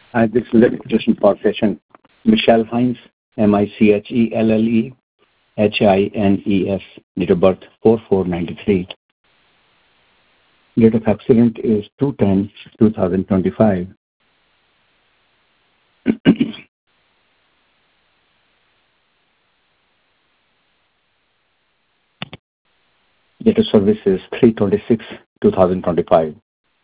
This is the question for patient Michelle Hines, Michelle Hines, date of birth 4493. Date of accident is 2/10/2025. Date of service is 3/26/2025.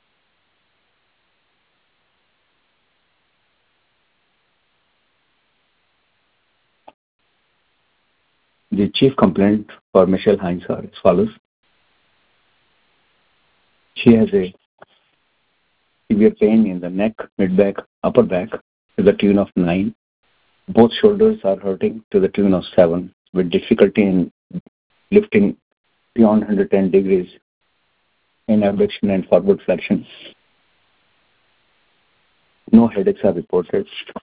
The chief complaint for Michelle Hines are as follows. She has a severe pain in the neck, mid-back, upper back to the tune of 9. Both shoulders are hurting to the tune of 7, with difficulty in lifting beyond 110 degrees in abduction and forward flexion. No headaches are reported.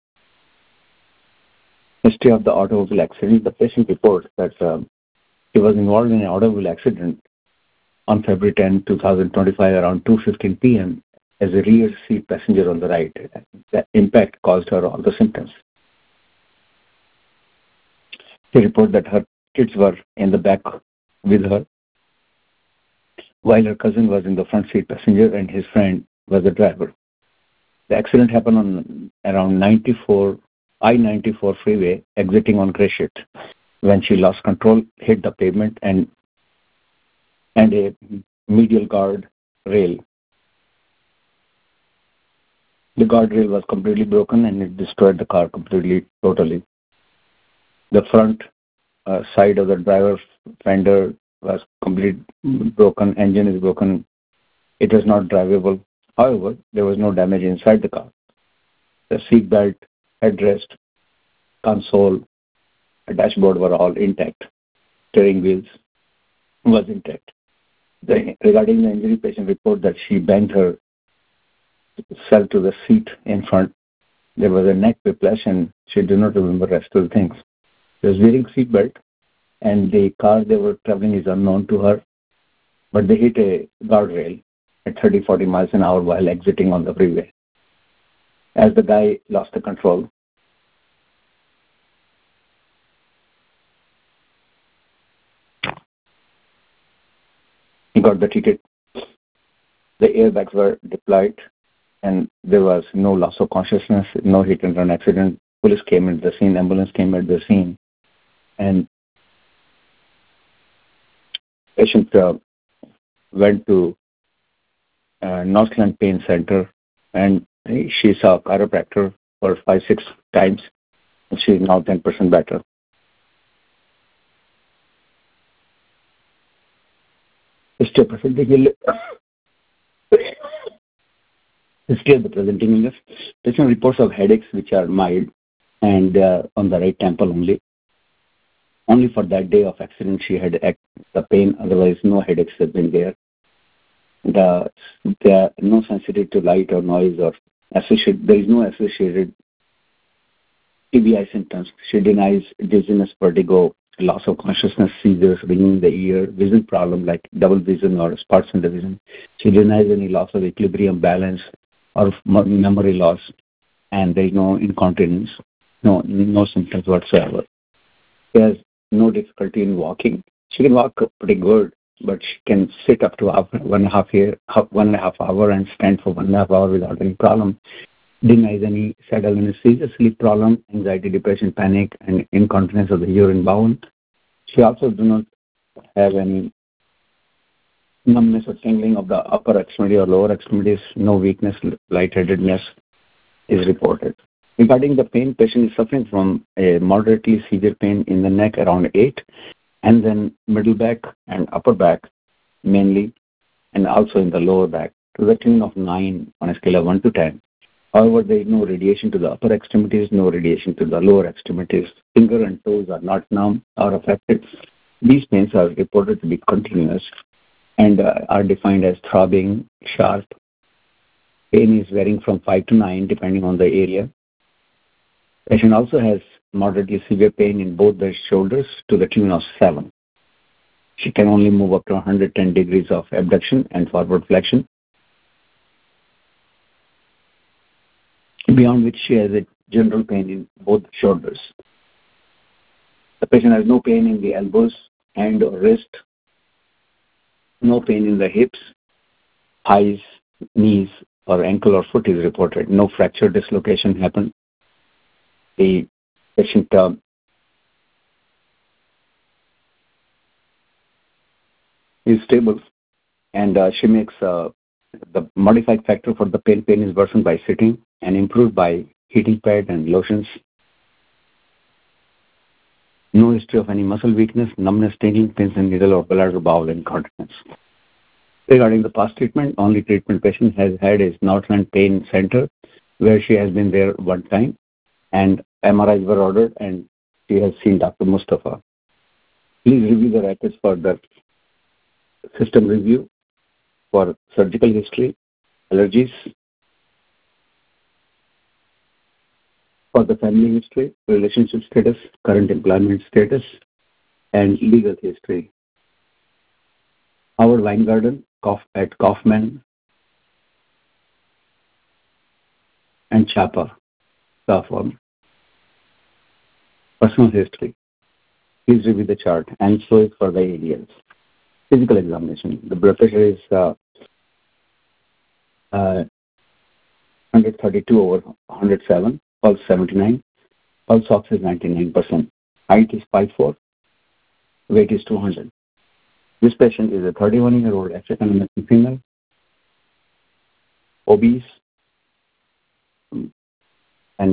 History of the automobile accident. The patient reports that he was involved in an automobile accident on February 10, 2025 around 2:15 p.m. as a rear seat passenger on the right. The impact caused her all the symptoms. She reported that her kids were in the back with her, while her cousin was in the front seat passenger and his friend was the driver. The accident happened on around I-94 freeway, exiting on Gratiot, when she lost control, hit the pavement and a medial guard rail. The guardrail was completely broken and it destroyed the car completely, totally. The front side of the driver's fender was completely broken, engine is broken. It was not drivable. However, there was no damage inside the car. The seat belt, headrest, console, dashboard were all intact. Steering wheels was intact. Regarding the injury, patient report that she banged herself to the seat in front. There was a neck whiplash and she did not remember the rest of the things. She was wearing seat belt and the car they were traveling is unknown to her, but they hit a guardrail at 30-40 miles an hour while exiting on the freeway. As the guy lost the control, he got the ticket. The airbags were deployed and there was no loss of consciousness, no hit and run accident. Police came at the scene, ambulance came at the scene, and patient went to Northland Pain Center and she saw a chiropractor for 5-6 times. She is now 10% better. History of the presenting illness. Patient reports of headaches which are mild and on the right temple only. Only for that day of accident she had the pain, otherwise no headaches have been there. There are no sensitivity to light or noise or there is no associated TBI symptoms. She denies dizziness, vertigo, loss of consciousness, seizures, ringing in the ear, vision problem like double vision or spots in the vision. She denies any loss of equilibrium, balance, or memory loss, and there is no incontinence, no symptoms whatsoever. She has no difficulty in walking. She can walk pretty good, but she can sit up to 1.5 hour and stand for 1.5 hour without any problem. Denies any saddle anesthesia, sleep problem, anxiety, depression, panic, and incontinence of the urine bowel. She also do not have any numbness or tingling of the upper extremity or lower extremities. No weakness, lightheadedness is reported. Regarding the pain, patient is suffering from a moderately severe pain in the neck around 8, and then middle back and upper back mainly, and also in the lower back to the tune of 9 on a scale of 1 to 10. However, there is no radiation to the upper extremities, no radiation to the lower extremities. Finger and toes are not numb or affected. These pains are reported to be continuous and are defined as throbbing, sharp. Pain is varying from 5 to 9 depending on the area. Patient also has moderately severe pain in both the shoulders to the tune of 7. She can only move up to 110 degrees of abduction and forward flexion. beyond which she has a general pain in both shoulders. The patient has no pain in the elbows, hand or wrist, no pain in the hips, thighs, knees, or ankle or foot is reported. No fracture dislocation happened. The patient is stable, and she makes the modified factor for the pain is worsened by sitting and improved by heating pad and lotions. No history of any muscle weakness, numbness, tingling, pins and needle or bladder, bowel incontinence. Regarding the past treatment, only treatment patient has had is Northland Pain Center, where she has been there one time, and MRIs were ordered, and she has seen Dr. Mustafa. Please review the records for the system review, for surgical history, allergies, for the family history, relationship status, current employment status, and legal history. Howard Weingarten at Kaufman and Chapa law firm. Personal history. Please review the chart and show it for the ADLs. Physical examination. The blood pressure is 132 over 107, pulse 79, pulse ox is 99%. Height is 5'4", weight is 200. This patient is a 31-year-old African American female, obese, and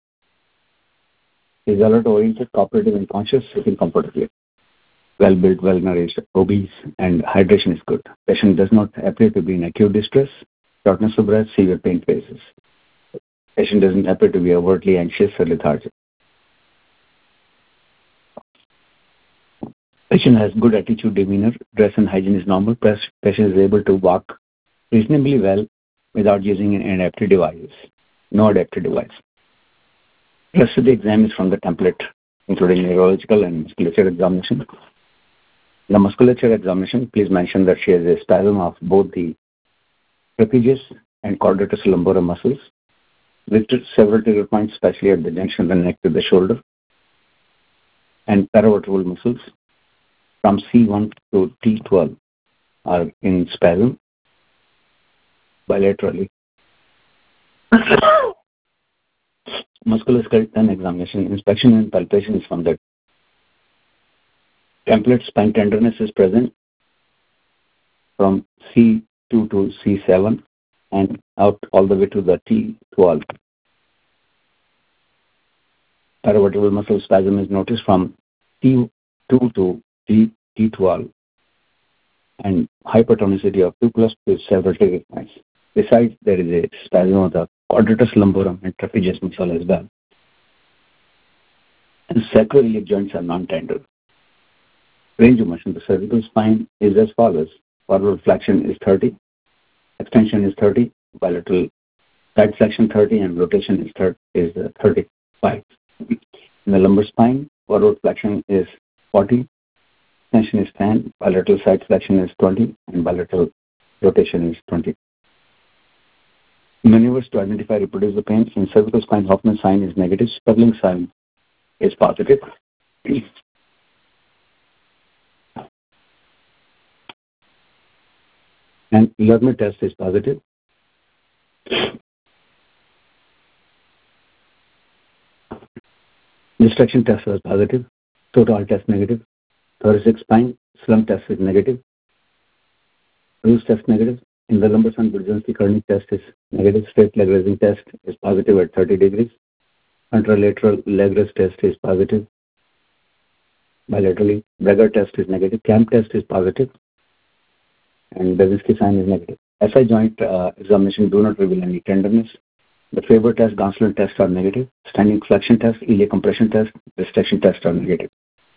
is alert-oriented, cooperative, and conscious, sitting comfortably. Well-built, well-nourished, obese, and hydration is good. Patient does not appear to be in acute distress, shortness of breath, severe pain phases. Patient doesn't appear to be overtly anxious or lethargic. Patient has good attitude, demeanor, dress and hygiene is normal. Patient is able to walk reasonably well without using an adaptive device. No adaptive device. Rest of the exam is from the template, including neurological and musculature examination. The musculature examination, please mention that she has a spasm of both the trapezius and quadratus lumborum muscles, with several trigger points, especially at the junction of the neck to the shoulder, and paravertebral muscles from C1 to T12 are in spasm bilaterally. Musculoskeletal examination, inspection and palpation is from the template. Spine tenderness is present from C2 to C7 and out all the way to the T12. Paravertebral muscle spasm is noticed from T2 to T12 and hypertonicity of 2 plus with several trigger points. Besides, there is a spasm of the quadratus lumborum and trapezius muscle as well. And sacroiliac joints are non-tender. Range of motion. The cervical spine is as follows. Forward flexion is 30, extension is 30, bilateral side flexion 30, and rotation is 35. In the lumbar spine, forward flexion is 40, extension is 10, bilateral side flexion is 20, and bilateral rotation is 20. Maneuvers to identify reproduce the pain. In cervical spine, Hoffman sign is negative. Sperling sign is positive. And Lerner test is positive. Distraction test was positive. Total test negative. Thoracic spine, slump test is negative. Bruce test negative. In the lumbar spine, Budzinski Kernig test is negative. Straight leg raising test is positive at 30 degrees. Contralateral leg rest test is positive. Bilaterally, Bragger test is negative. Camp test is positive. And Budzinski sign is negative. SI joint examination do not reveal any tenderness. The Faber test, Gonsalves test are negative. Standing flexion test, iliac compression test, restriction test are negative.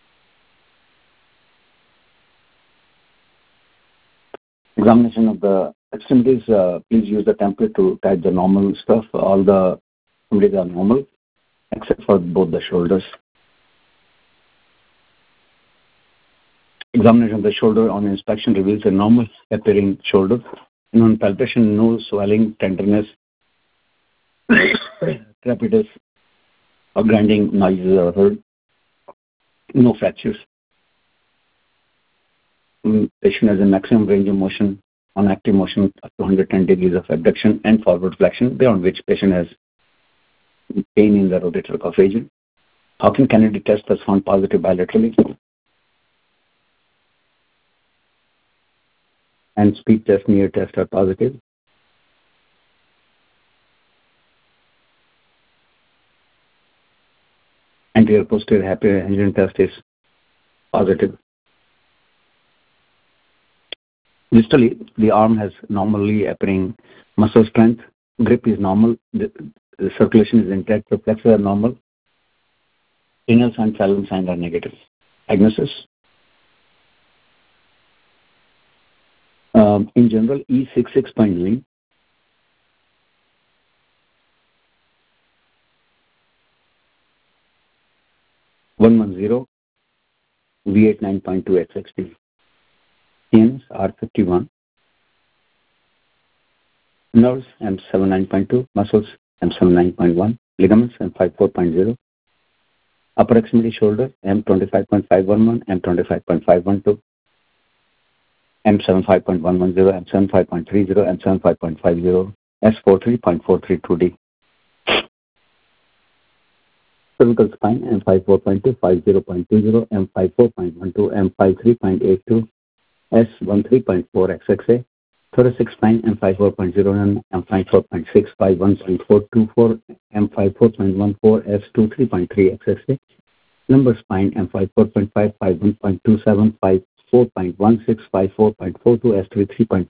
Examination of the extremities, please use the template to type the normal stuff. All the extremities are normal, except for both the shoulders. Examination of the shoulder on inspection reveals a normal appearing shoulder. And on palpation, no swelling, tenderness, crepitus or grinding noises are heard. No fractures. Patient has a maximum range of motion on active motion up to 110 degrees of abduction and forward flexion, beyond which patient has pain in the rotator cuff region. Hawking Kennedy test was found positive bilaterally, and speed test, near test are positive. Anterior posterior happy engine test is positive. Distally, the arm has normally appearing muscle strength. Grip is normal. The circulation is intact. Reflexes are normal. Renal and Salivary signs are negative. Diagnosis. In general, E66.9, V8 9.2 XXT. CNS R51. Nerves M7 9.2. Muscles M7 9.1. Ligaments M54.0. Upper extremity shoulder M25.511, M25.512, M75.110, M75.30, M75.50, S43.432D. Cervical spine M54.2, 50.20, M54.12, M53.82, S13.4 XXA. Thoracic spine M54.09, M54.6, 51.424, M54.14, S23.3 XXA. Lumbar spine M54.5, 51.27, 54.16, 54.42, S33.5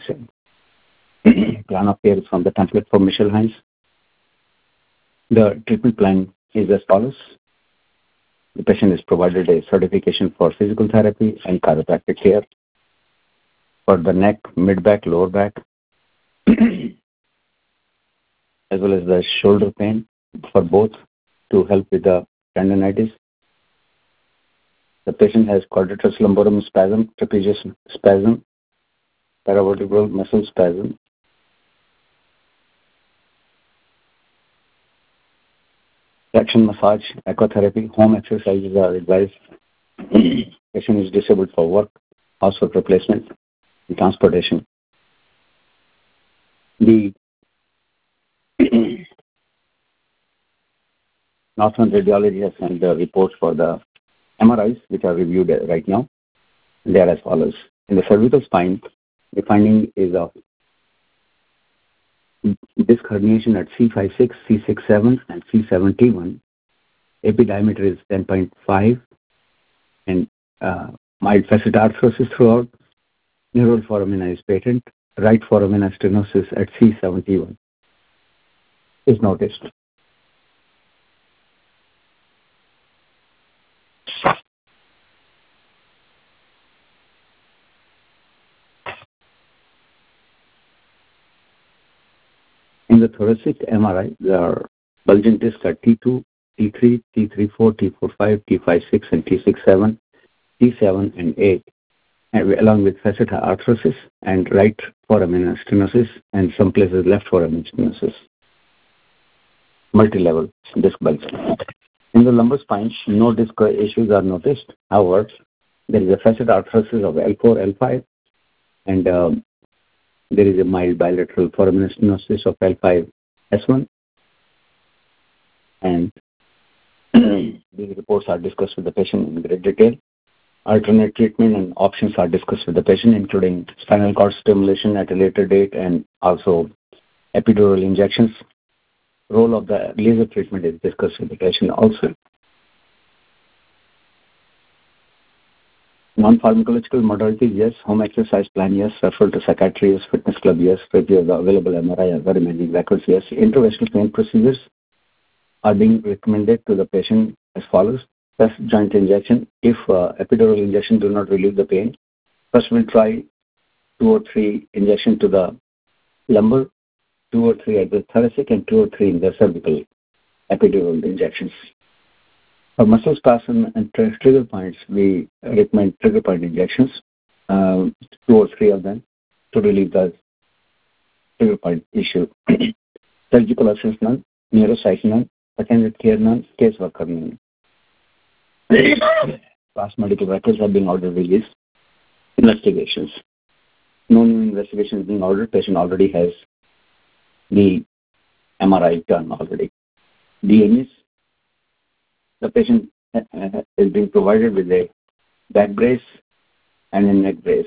XXA. Plan of care from the template for Michel Hines. The treatment plan is as follows. The patient is provided a certification for physical therapy and chiropractic care for the neck, mid-back, lower back, as well as the shoulder pain for both to help with the tendonitis. The patient has quadratus lumborum spasm, trapezius spasm, paravertebral muscle spasm. Traction massage, aquatherapy, home exercises are advised. Patient is disabled for work, housework replacement, and transportation. The Northern Radiology has sent the report for the MRIs, which are reviewed right now. They are as follows. In the cervical spine, the finding is of disc herniation at C56, C67, and C71. AP diameter is 10.5, and mild facet arthrosis throughout. Neural foramina is patent. Right foramina stenosis at C71 is noticed. In the thoracic MRI, there are bulging discs at T2, T3, T34, T45, T56, and T67, T7 and 8, along with facet arthrosis and right foraminal stenosis and some places left foraminal stenosis. Multi-level disc bulging. In the lumbar spine, no disc issues are noticed. However, there is a facet arthrosis of L4, L5, and there is a mild bilateral foraminal stenosis of L5, S1, and these reports are discussed with the patient in great detail. Alternate treatment and options are discussed with the patient, including spinal cord stimulation at a later date and also epidural injections. Role of the laser treatment is discussed with the patient also. Non-pharmacological modalities, yes. Home exercise plan, yes. Referral to psychiatry, yes. Fitness club, yes. Review of the available MRI and very many records, yes. Interventional pain procedures are being recommended to the patient as follows. First, joint injection. If epidural injection do not relieve the pain, first we'll try 2 or 3 injections to the lumbar, 2 or 3 at the thoracic, and 2 or 3 in the cervical epidural injections. For muscle spasm and trigger points, we recommend trigger point injections, 2 or 3 of them, to relieve the trigger point issue. Surgical assessment, Neuropsych none. Attended care none. Caseworker none. Past medical records have been ordered released. Investigations. No new investigation is being ordered. Patient already has the MRI done already. DMS. The patient is being provided with a back brace and a neck brace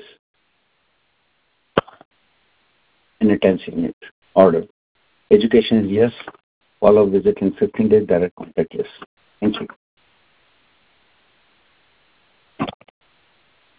in a 10-unit order. Education is yes. Follow visit in 15 days. Direct contact yes. Thank you.